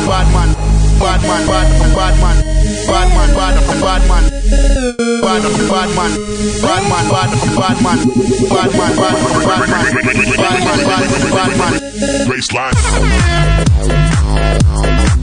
bad man, bad man, bad man, bad man, bad man, bad man, bad man, bad man, bad man, bad man, bad man, bad man, bad man, bad man, bad man, bad man, bad man, baseline.